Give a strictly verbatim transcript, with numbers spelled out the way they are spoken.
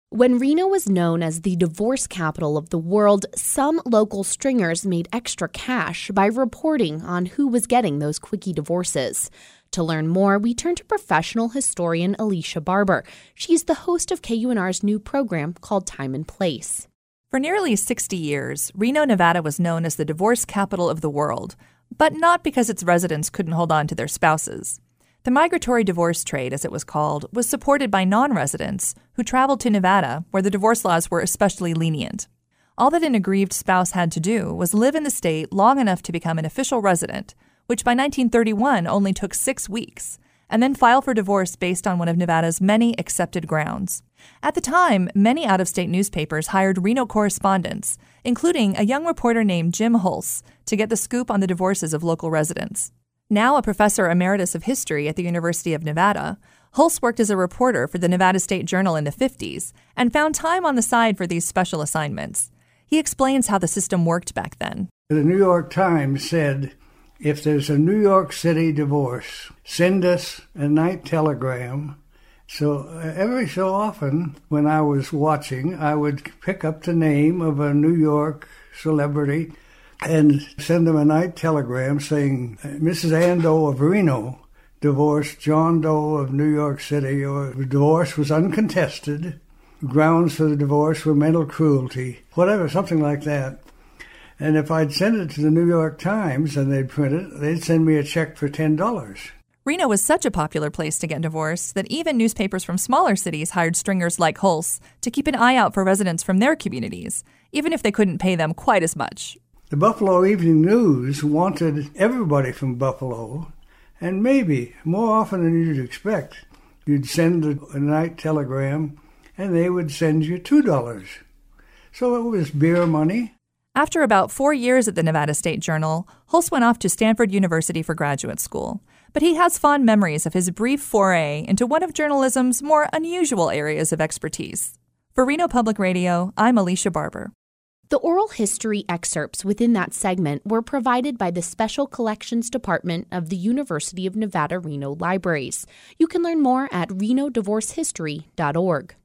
When Reno was known as the divorce capital of the world, some local stringers made extra cash by reporting on who was getting those quickie divorces. To learn more, we turn to professional historian Alicia Barber. She's the host of K U N R's new program called Time and Place. For nearly sixty years, Reno, Nevada was known as the divorce capital of the world, but not because its residents couldn't hold on to their spouses. The migratory divorce trade, as it was called, was supported by non-residents who traveled to Nevada, where the divorce laws were especially lenient. All that an aggrieved spouse had to do was live in the state long enough to become an official resident, which by nineteen thirty-one only took six weeks, and then file for divorce based on one of Nevada's many accepted grounds. At the time, many out-of-state newspapers hired Reno correspondents, including a young reporter named Jim Hulse, to get the scoop on the divorces of local residents. Now a professor emeritus of history at the University of Nevada, Hulse worked as a reporter for the Nevada State Journal in the fifties and found time on the side for these special assignments. He explains how the system worked back then. The New York Times said, if there's a New York City divorce, send us a night telegram. So every so often when I was watching, I would pick up the name of a New York celebrity and send them a night telegram saying, Missus Ann Doe of Reno divorced John Doe of New York City, or the divorce was uncontested. Grounds for the divorce were mental cruelty, whatever, something like that. And if I'd send it to the New York Times and they'd print it, they'd send me a check for ten dollars. Reno was such a popular place to get divorced that even newspapers from smaller cities hired stringers like Hulse to keep an eye out for residents from their communities, even if they couldn't pay them quite as much. The Buffalo Evening News wanted everybody from Buffalo, and maybe more often than you'd expect, you'd send a, a night telegram and they would send you two dollars. So it was beer money. After about four years at the Nevada State Journal, Hulse went off to Stanford University for graduate school. But he has fond memories of his brief foray into one of journalism's more unusual areas of expertise. For Reno Public Radio, I'm Alicia Barber. The oral history excerpts within that segment were provided by the Special Collections Department of the University of Nevada, Reno Libraries. You can learn more at reno divorce history dot org.